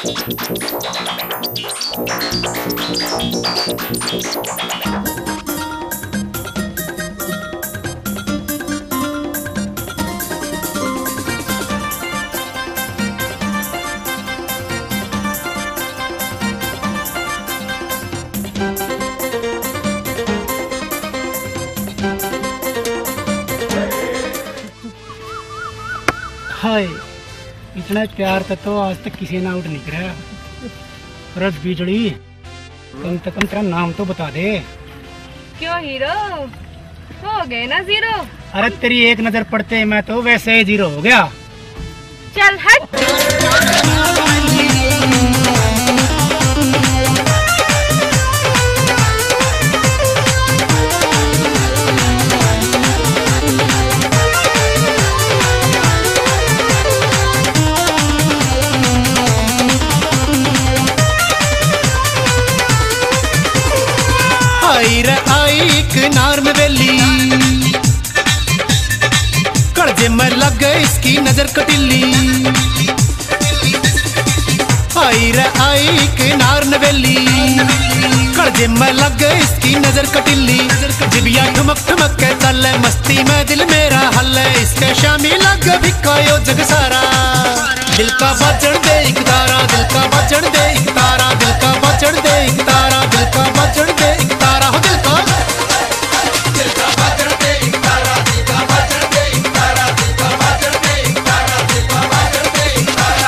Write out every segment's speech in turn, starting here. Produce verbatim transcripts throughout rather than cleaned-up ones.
हाय, इतना प्यार का तो आज तक किसी ने आउट नहीं करा। रस बिजली, कम से कम तेरा नाम तो बता दे। क्यों हीरो हो गए ना जीरो? अरे तेरी एक नजर पड़ते मैं तो वैसे ही जीरो हो गया। चल हट। आई रे आई किनार में वेली, कड़जे में लग गए इसकी नजर कटिली। आई रे आई किनार में वेली, कड़जे में लग गए इसकी नजर कटिली। जिबिया ठुमक ठुमक के चले मस्ती में दिल मेरा हल है। इसके शामी लग भिकायो जग सारा, दिल का बजड़ दे एक तारा, दिल का बजड़ दे एक तारा, दिल का बजड़ दे एक तारा, दिल का बजड़ दे एक तारा, हो दिल का दिल का बजड़ दे एक तारा, दिल का बजड़ दे एक तारा, दिल का बजड़ दे एक तारा, दिल का बजड़ दे एक तारा।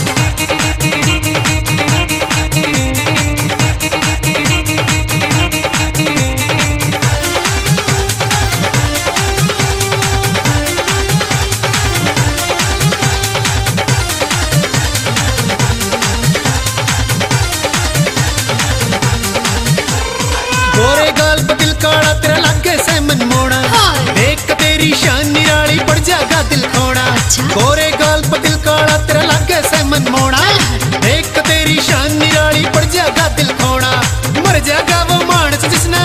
गोरे गाल पे दिल काड़ा तेरा लागे से मन मोड़ा, देख तेरी शान निराली पड़ जाएगा दिल खोड़ा। गोरे गाल पे दिल काड़ा तेरा लागे से मन मोड़ा, देख तेरी शान निराली पड़ जाएगा दिल खोड़ा। मर जाएगा वो मानस जिसने,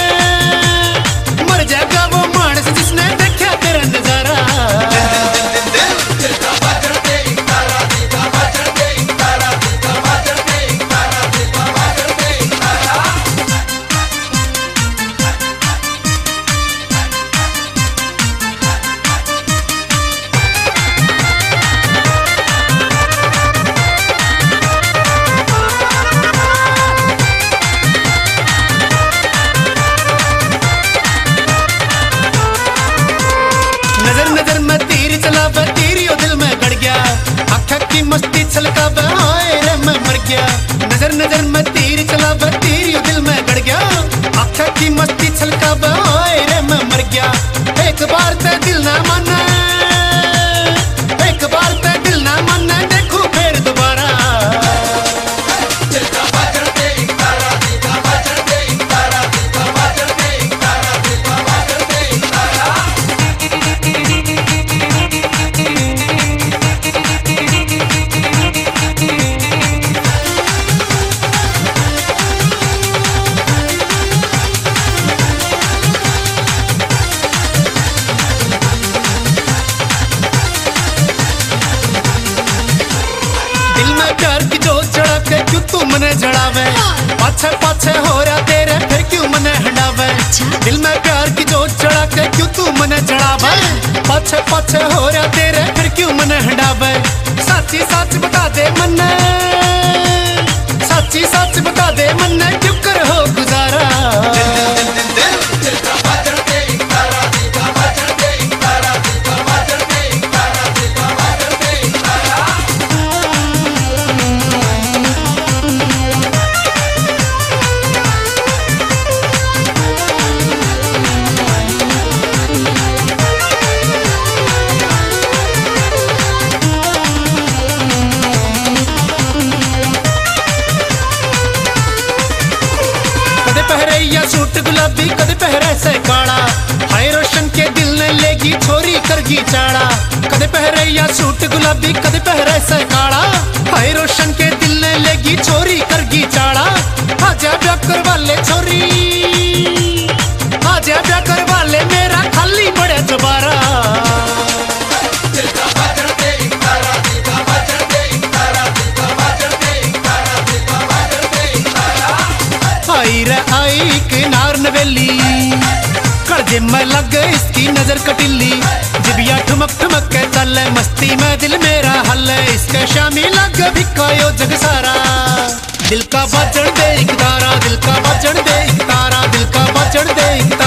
मर जाएगा वो मानस जिसने देखा तेरा नजारा। नजर नजर में तीर चला वे तीरियो दिल में गड़ गया, आँख की मस्ती छलका वे हाय रे मैं मर गया। नजर नजर में तीर चला वे तीरियो दिल में गड़ गया, आँख की मस्ती छलका वे हाय रे मैं मर गया। एक बार ते दिल ना माने, एक बार ते दिल ना माने, देखो फिर दोबारा। दिल का बजड़ दे एक तारा, दिल का बजड़ दे एक तारा, दिल का बजड़ दे एक तारा, दिल का बजड़ दे एक तारा। दिल में प्यार की जोत जड़ा के क्यों तू मने जड़ावे, पाछे पाछे हो रहा तेरे फिर क्यों मने हटावे। दिल में प्यार की जोत जड़ा के क्यों तू मने जड़ावे, पाछे पाछे हो रहा तेरे फिर क्यों मने हटावे। साची सच बता दे मन्ने, साची सच बता दे मन्ने, क्यों कर हो गुजारा। सूट गुलाबी कद पहरे से काला, हाय रोशन के दिल ने लेगी छोरी करगी चाड़ा। कद पहरे या सूट गुलाबी कद पहरे से काला, हाय रोशन के दिल ने लेगी छोरी करगी चाड़ा। आजा ब्याह करवा ले छोरी, आजा ब्याह करवा ले मेरा खाली बड़े दोबारा। दिल का बजड़ दे एक तारा, दिल का बजड़ दे एक तारा, दिल का बजड़ दे एक नवेली कड़जे में लग इसकी नजर कटिली जिबिया ठुमक ठुमक के चल मस्ती में दिल मेरा हल इसके शामी लग भिकायो जग सारा दिल का बजन दे एक तारा दिल का बजन दे एक तारा दिल का बजन दे एक तारा